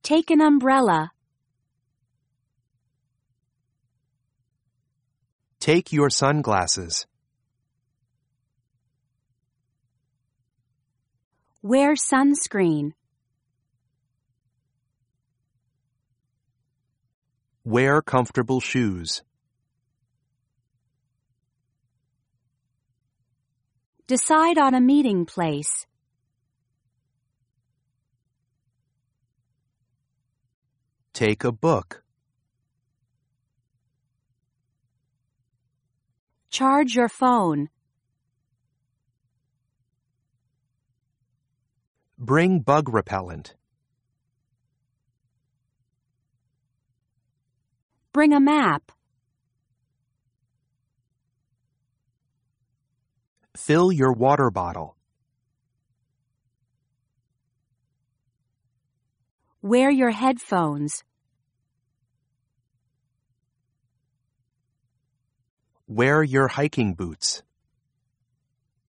Take an umbrella. Take your sunglasses. Wear sunscreen. Wear comfortable shoes. Decide on a meeting place. Take a book. Charge your phone. Bring bug repellent. Bring a map. Fill your water bottle. Wear your headphones. Wear your hiking boots.